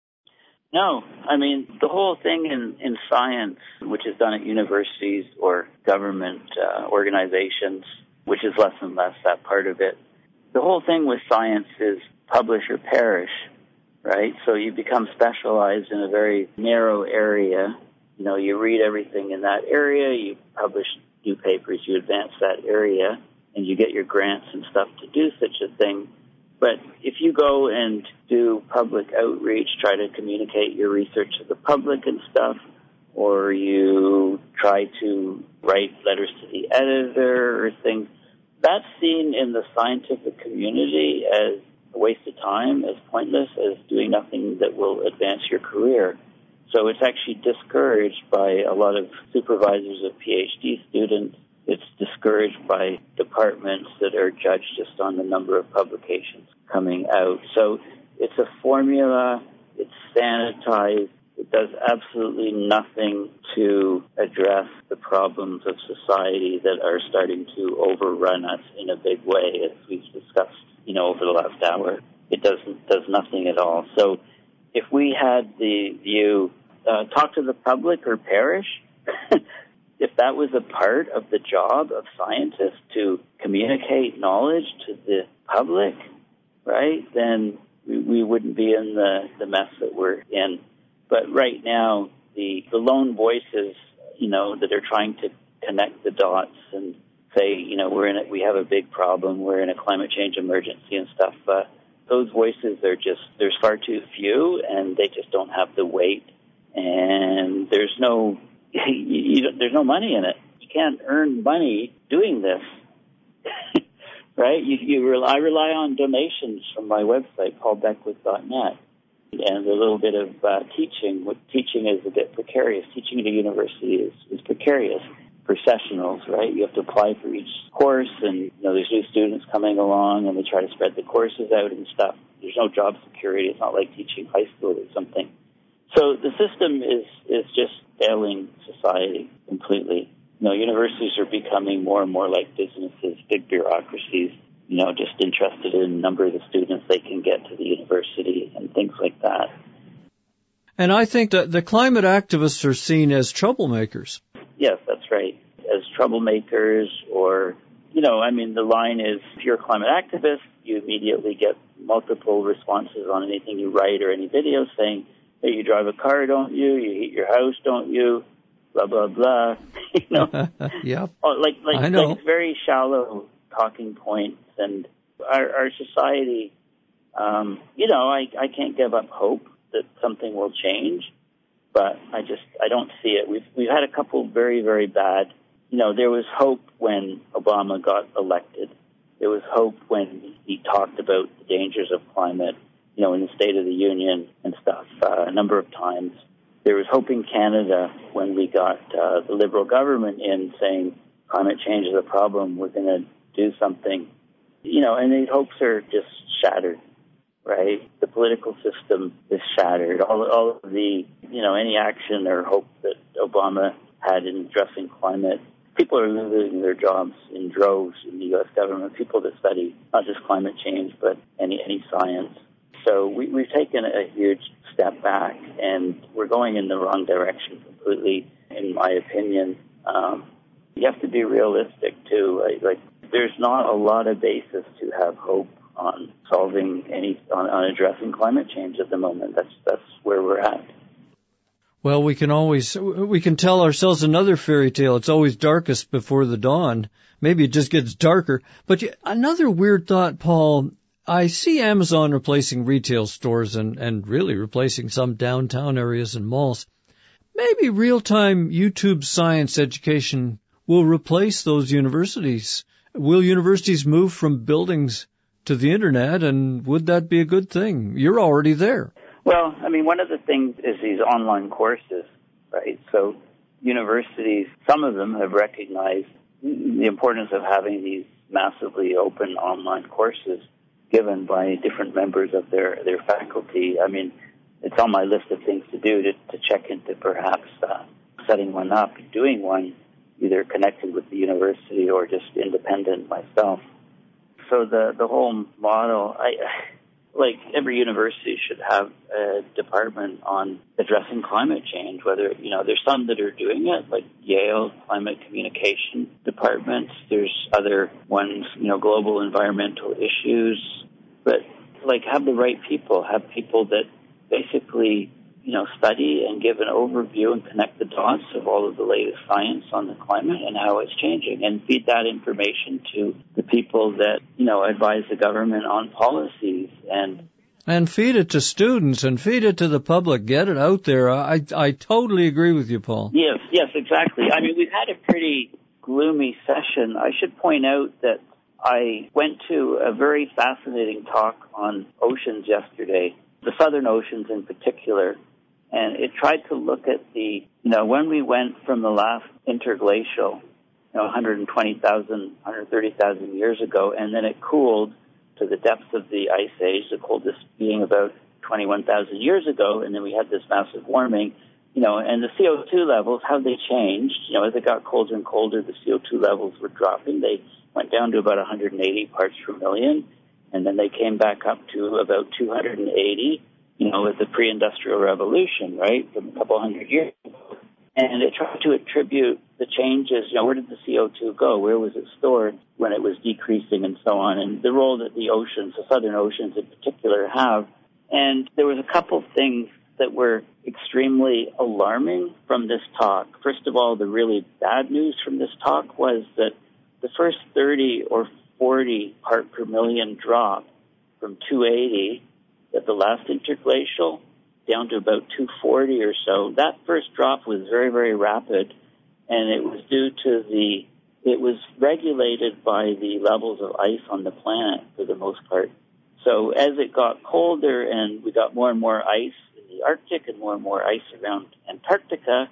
No, I mean, the whole thing in, in science, which is done at universities or government uh, organizations, which is less and less that part of it. The whole thing with science is publish or perish, right? So you become specialized in a very narrow area. You know, you read everything in that area, you publish new papers, you advance that area, and you get your grants and stuff to do such a thing. But if you go and do public outreach, try to communicate your research to the public and stuff, or you try to write letters to the editor or things, that's seen in the scientific community as a waste of time, as pointless, as doing nothing that will advance your career. So it's actually discouraged by a lot of supervisors of PhD students. It's discouraged by departments that are judged just on the number of publications coming out. So it's a formula, it's sanitized, it does absolutely nothing to address the problems of society that are starting to overrun us in a big way, as we've discussed, you know, over the last hour. It doesn't does nothing at all. So if we had the view, uh, talk to the public or perish, if that was a part of the job of scientists to communicate knowledge to the public, right, then we, we wouldn't be in the, the mess that we're in. But right now, the, the lone voices, you know, that are trying to connect the dots and say, you know, we're in a, we have a big problem, we're in a climate change emergency and stuff, uh, those voices are just, there's far too few, and they just don't have the weight. And there's no, you, you don't, there's no money in it. You can't earn money doing this, right? You, you rely, I rely on donations from my website, paul beckwith dot net. And a little bit of uh, teaching. What teaching is a bit precarious. Teaching at a university is, is precarious for sessionals, right? You have to apply for each course, and you know there's new students coming along, and they try to spread the courses out and stuff. There's no job security. It's not like teaching high school or something. So the system is is just failing society completely. You know, universities are becoming more and more like businesses, big bureaucracies. You know, just interested in the number of the students they can get to the university and things like that. And I think that the climate activists are seen as troublemakers. Yes, that's right. As troublemakers, or, you know, I mean, the line is, if you're a climate activist, you immediately get multiple responses on anything you write or any video saying, hey, you drive a car, don't you? You heat your house, don't you? Blah, blah, blah. You know? Yeah. Oh, like, like, I know. like very shallow talking points. And our, our society, um, you know, I, I can't give up hope that something will change, but I just, I don't see it. We've, we've had a couple very, very bad, you know, there was hope when Obama got elected. There was hope when he talked about the dangers of climate, you know, in the State of the Union and stuff, uh, a number of times. There was hope in Canada when we got uh, the Liberal government in saying climate change is a problem, we're going to do something. You know, and these hopes are just shattered, right? The political system is shattered. All, all of the, you know, any action or hope that Obama had in addressing climate, people are losing their jobs in droves in the U S government, people that study not just climate change, but any, any science. So we, we've taken a huge step back, and we're going in the wrong direction completely, in my opinion. Um, you have to be realistic, too. Like, like there's not a lot of basis to have hope on solving any, on, on addressing climate change at the moment. That's that's where we're at. Well, we can always, we can tell ourselves another fairy tale. It's always darkest before the dawn. Maybe it just gets darker. But another weird thought, Paul, I see Amazon replacing retail stores and, and really replacing some downtown areas and malls. Maybe real-time YouTube science education will replace those universities. Will universities move from buildings to the internet, and would that be a good thing? You're already there. Well, I mean, one of the things is these online courses, right? So universities, some of them have recognized the importance of having these massively open online courses given by different members of their, their faculty. I mean, it's on my list of things to do to, to check into perhaps uh, setting one up, doing one, either connected with the university or just independent myself. So the, the whole model, I... Like every university should have a department on addressing climate change, whether, you know, there's some that are doing it, like Yale Climate Communication Department. There's other ones, you know, global environmental issues. But, like, have the right people, have people that basically, you know, study and give an overview and connect the dots of all of the latest science on the climate and how it's changing, and feed that information to the people that, you know, advise the government on policies. And and feed it to students and feed it to the public. Get it out there. I I totally agree with you, Paul. Yes, yes, exactly. I mean, we've had a pretty gloomy session. I should point out that I went to a very fascinating talk on oceans yesterday, the southern oceans in particular. And it tried to look at the, you know, when we went from the last interglacial, you know, one hundred twenty thousand, one hundred thirty thousand years ago, and then it cooled to the depths of the ice age, the coldest being about twenty-one thousand years ago, and then we had this massive warming, you know, and the C O two levels, how they changed, you know, as it got colder and colder, the C O two levels were dropping. They went down to about one hundred eighty parts per million, and then they came back up to about two hundred eighty, you know, with the pre-industrial revolution, right, from a couple hundred years ago. And it tried to attribute the changes, you know, where did the C O two go? Where was it stored when it was decreasing and so on? And the role that the oceans, the southern oceans in particular, have. And there was a couple things that were extremely alarming from this talk. First of all, the really bad news from this talk was that the first thirty or forty part per million drop from two eighty at the last interglacial down to about two forty or so, that first drop was very, very rapid, and it was due to the, it was regulated by the levels of ice on the planet for the most part. So as it got colder and we got more and more ice in the Arctic and more and more ice around Antarctica,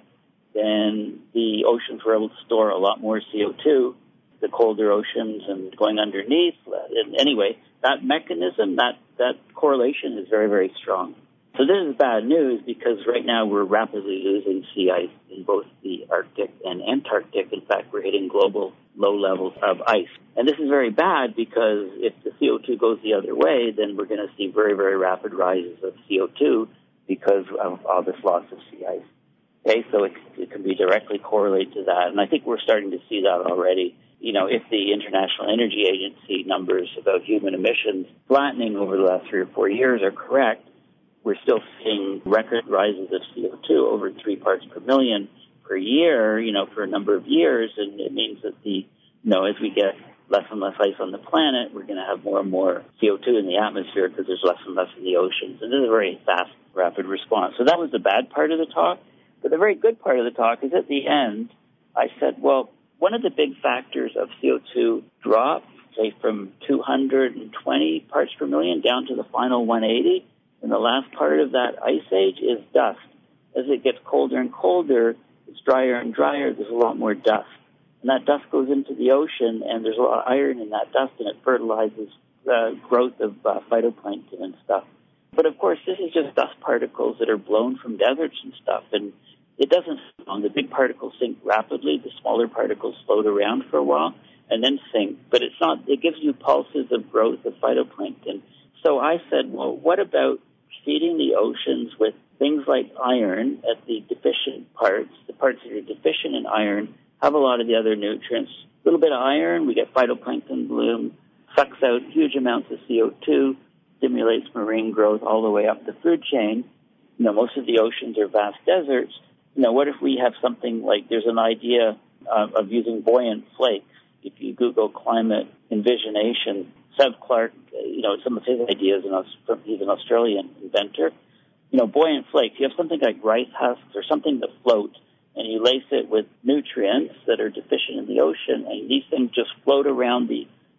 then the oceans were able to store a lot more C O two, the colder oceans and going underneath. And anyway, that mechanism, that, that correlation is very, very strong. So this is bad news because right now we're rapidly losing sea ice in both the Arctic and Antarctic. In fact, we're hitting global low levels of ice. And this is very bad because if the C O two goes the other way, then we're going to see very, very rapid rises of C O two because of all this loss of sea ice. Okay, so it, it can be directly correlated to that. And I think we're starting to see that already. You know, if the International Energy Agency numbers about human emissions flattening over the last three or four years are correct, we're still seeing record rises of C O two over three parts per million per year, you know, for a number of years. And it means that the, you know, as we get less and less ice on the planet, we're going to have more and more C O two in the atmosphere because there's less and less in the oceans. And this is a very fast, rapid response. So that was the bad part of the talk. But the very good part of the talk is at the end, I said, well, one of the big factors of C O two drop, say from two hundred twenty parts per million down to the final one eighty, in the last part of that ice age is dust. As it gets colder and colder, it's drier and drier, there's a lot more dust. And that dust goes into the ocean, and there's a lot of iron in that dust, and it fertilizes the growth of uh, phytoplankton and stuff. But, of course, this is just dust particles that are blown from deserts and stuff, and it doesn't stay long. The big particles sink rapidly. The smaller particles float around for a while and then sink. But it's not, it gives you pulses of growth of phytoplankton. So I said, well, what about feeding the oceans with things like iron at the deficient parts, the parts that are deficient in iron, have a lot of the other nutrients. A little bit of iron, we get phytoplankton bloom, sucks out huge amounts of C O two, stimulates marine growth all the way up the food chain. You know, most of the oceans are vast deserts. You know, what if we have something like, there's an idea uh, of using buoyant flakes. If you Google climate envisionation, Sev Clark, you know, some of his ideas, and he's an Australian inventor. You know, buoyant flakes, you have something like rice husks or something that floats, and you lace it with nutrients that are deficient in the ocean, and these things just float around the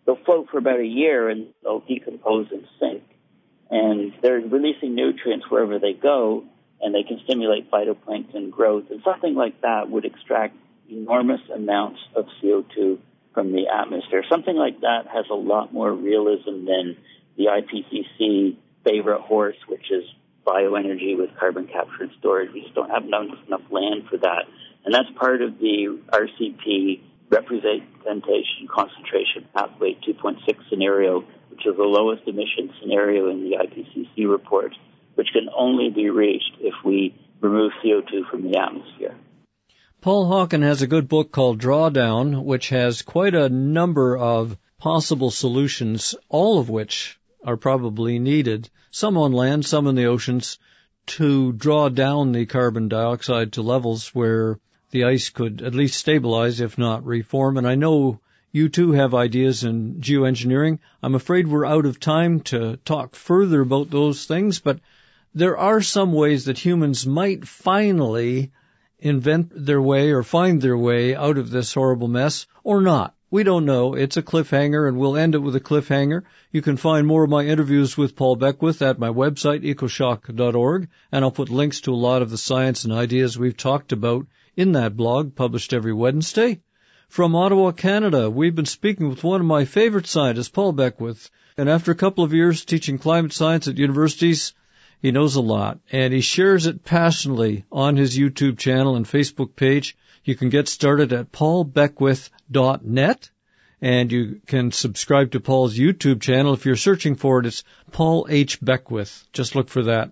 they'll float for about a year and they'll decompose and sink. And they're releasing nutrients wherever they go, and they can stimulate phytoplankton growth. And something like that would extract enormous amounts of C O two from the atmosphere. Something like that has a lot more realism than the I P C C favorite horse, which is bioenergy with carbon capture and storage. We just don't have enough, enough land for that. And that's part of the R C P representation concentration pathway two point six scenario, which is the lowest emission scenario in the I P C C report, which can only be reached if we remove C O two from the atmosphere. Paul Hawken has a good book called Drawdown, which has quite a number of possible solutions, all of which are probably needed, some on land, some in the oceans, to draw down the carbon dioxide to levels where the ice could at least stabilize, if not reform. And I know you too have ideas in geoengineering. I'm afraid we're out of time to talk further about those things, but there are some ways that humans might finally invent their way or find their way out of this horrible mess, or not. We don't know. It's a cliffhanger, and we'll end it with a cliffhanger. You can find more of my interviews with Paul Beckwith at my website, ecoshock dot org, and I'll put links to a lot of the science and ideas we've talked about in that blog, published every Wednesday. From Ottawa, Canada, we've been speaking with one of my favorite scientists, Paul Beckwith, and after a couple of years teaching climate science at universities, he knows a lot, and he shares it passionately on his YouTube channel and Facebook page. You can get started at paul beckwith dot net, and you can subscribe to Paul's YouTube channel. If you're searching for it, it's Paul H. Beckwith. Just look for that.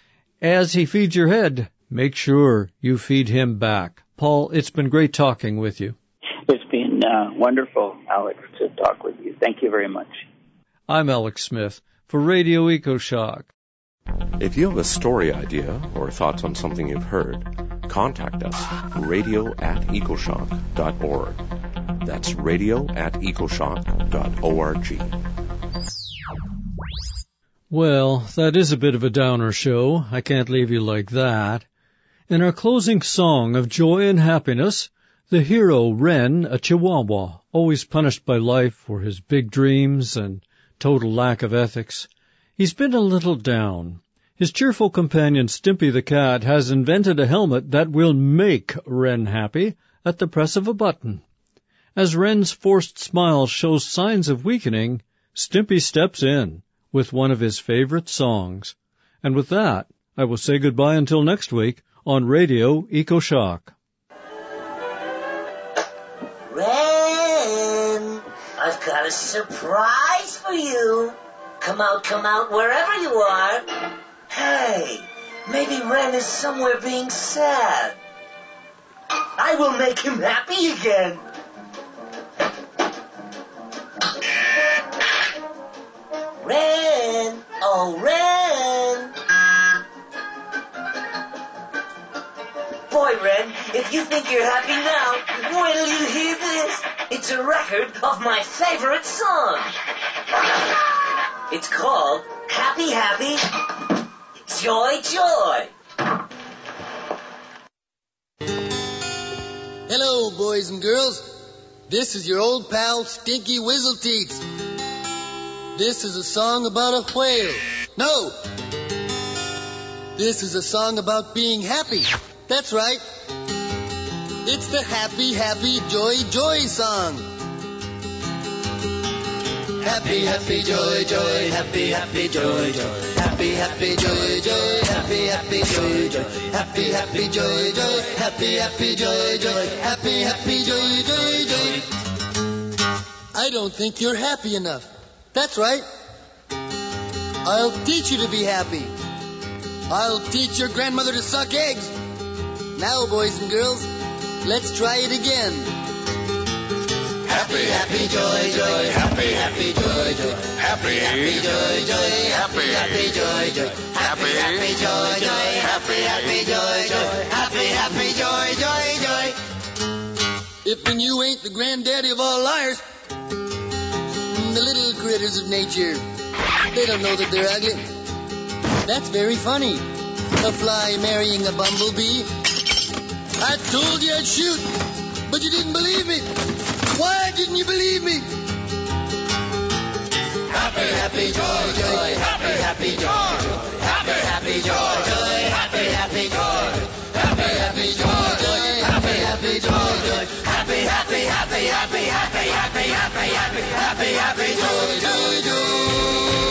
As he feeds your head, make sure you feed him back. Paul, it's been great talking with you. It's been uh, wonderful, Alex, to talk with you. Thank you very much. I'm Alex Smith for Radio EcoShock. If you have a story idea or thoughts on something you've heard, contact us, radio at ecoshock dot org. That's radio at ecoshock dot org. Well, that is a bit of a downer show. I can't leave you like that. In our closing song of joy and happiness, the hero Ren, a Chihuahua, always punished by life for his big dreams and total lack of ethics, he's been a little down. His cheerful companion Stimpy the cat has invented a helmet that will make Ren happy at the press of a button. As Ren's forced smile shows signs of weakening, Stimpy steps in with one of his favorite songs. And with that, I will say goodbye until next week on Radio EcoShock. Ren, I've got a surprise for you. Come out, come out, wherever you are. Hey, maybe Ren is somewhere being sad. I will make him happy again. Ren, oh Ren. Boy, Ren, if you think you're happy now, wait till you hear this. It's a record of my favorite song. It's called Happy, Happy, Joy, Joy. Hello, boys and girls. This is your old pal, Stinky Whizzleteats. This is a song about a whale. No! This is a song about being happy. That's right. It's the Happy, Happy, Joy, Joy song. Happy, happy, joy, joy, happy, happy, joy, joy. Happy, happy, joy, joy, happy, happy, joy, joy. Happy, happy, joy, joy, happy, happy, joy, joy. Happy, happy, joy, joy, joy. I don't think you're happy enough. That's right. I'll teach you to be happy. I'll teach your grandmother to suck eggs. Now, boys and girls, let's try it again. Happy, happy, joy, joy, happy, happy, joy, joy, happy, happy, joy, joy, happy, happy, joy, joy, happy, happy, joy, joy, happy, happy, joy, joy, happy, happy, joy, joy, joy. If then you ain't the granddaddy of all liars, the little critters of nature, they don't know that they're ugly. That's very funny. A fly marrying a bumblebee. I told you I'd shoot, but you didn't believe me. Why didn't you believe me? happy, happy, joy, joy, happy, happy, joy, joy, happy, happy, joy, joy, happy, happy, joy, happy, happy, joy, joy, happy, happy, joy, joy, happy, happy, happy, happy, happy, happy, happy, happy, happy, happy, joy, joy, joy.